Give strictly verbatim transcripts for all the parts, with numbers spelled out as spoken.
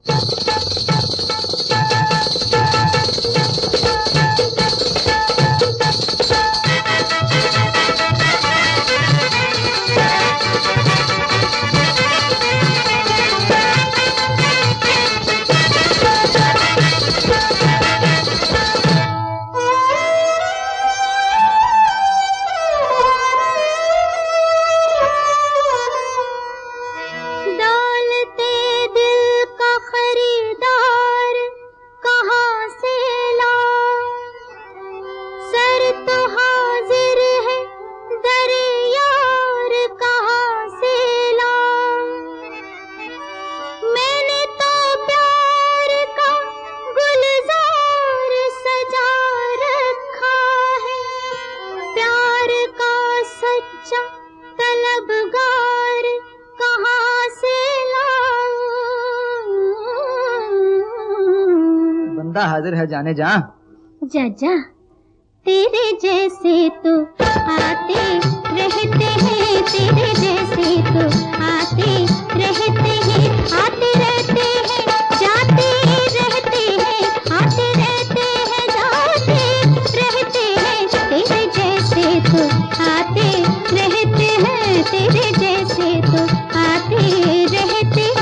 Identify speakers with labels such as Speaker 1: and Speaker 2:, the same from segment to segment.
Speaker 1: हाजिर है जाने जा।
Speaker 2: जा जा तेरे जैसे तो आते रहते हैं, तेरे जैसे तो आते रहते हैं, आते रहते हैं जाते रहते हैं, आते रहते हैं जाते रहते हैं, तेरे जैसे तो आते रहते हैं, तेरे जैसे तो आते रहते हैं।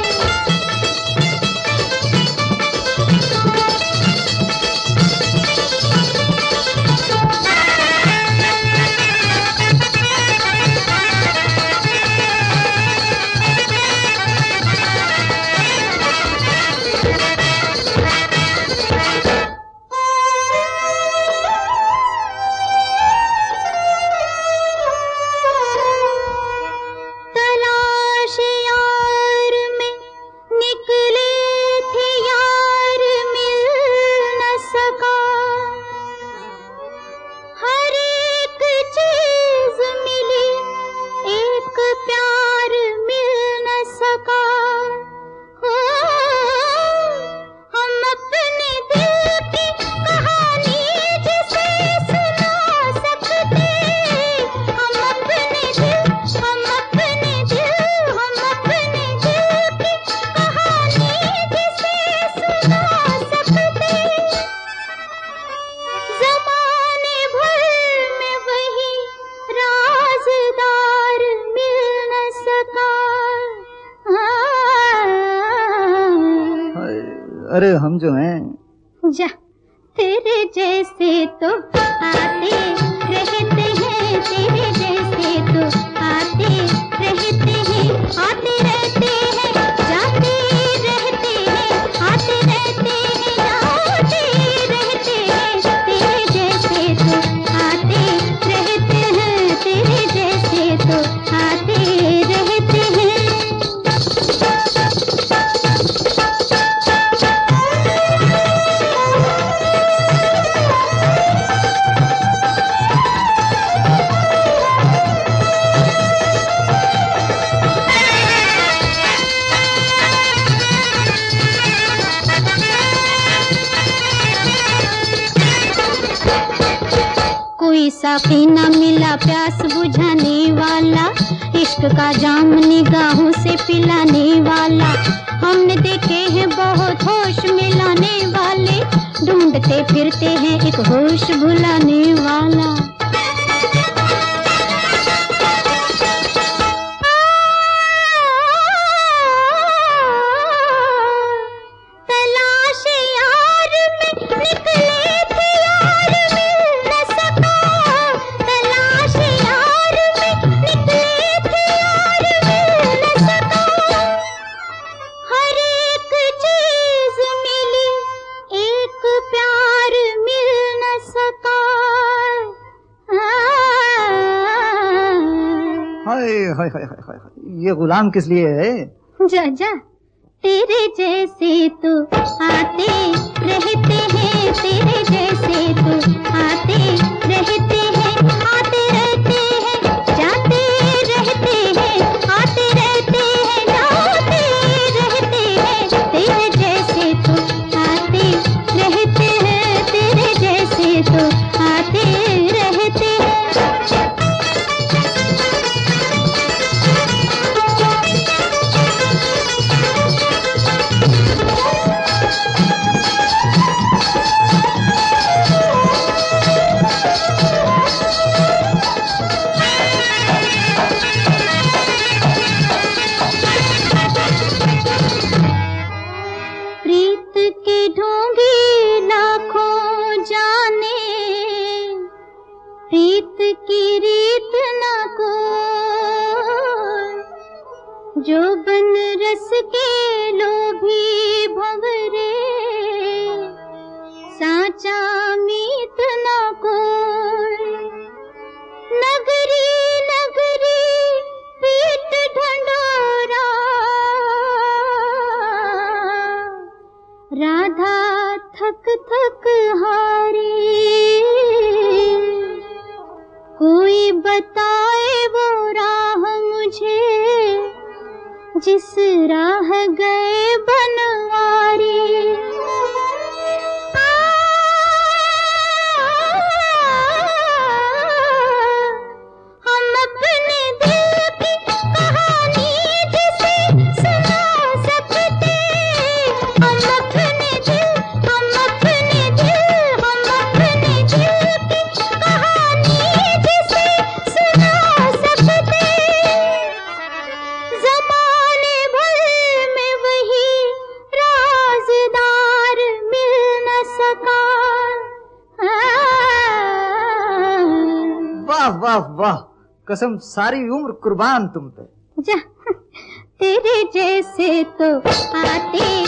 Speaker 1: अरे हम जो हैं
Speaker 2: जा तेरे जैसे तो आते रहते हैं, तेरे जैसे तो आते रहते हैं, आते रहते हैं जाते रहते हैं, आते रहते हैं जाते रहते हैं, तेरे जैसे तो आते रहते हैं, तेरे जैसे तो आते रहते हैं। कोई साकी न मिला प्यास बुझाने वाला, इश्क का जाम निगाहों से पिलाने वाला, हमने देखे हैं बहुत होश मिलाने वाले, ढूंढते फिरते हैं एक होश भुलाने वाला।
Speaker 1: हाय हाय हाय हाय, ये गुलाम किस लिए है?
Speaker 2: जा जा तेरे जैसे तो आते रहते हैं, तेरे जैसे तो आते रहते हैं, आते रहते हैं जाते रहते हैं, आते रहते हैं जाते रहते हैं, तेरे जैसे तो आते रहते हैं, तेरे जैसे तो आते रहते हैं। राधा थक थक हारी, कोई बताए वो राह मुझे जिस राह गए बनवारी। हम अपने दिल की कहानी जिसे सुना सकते, हम अपने दिल हम अपने दिल हम अपने दिल की कहानी जिसे सुना सकते। ज़माने भर में वही राज़दार मिल न सका।
Speaker 1: वाह वाह वाह, कसम सारी उम्र कुर्बान तुम पे।
Speaker 2: जा, तेरे जैसे तो आते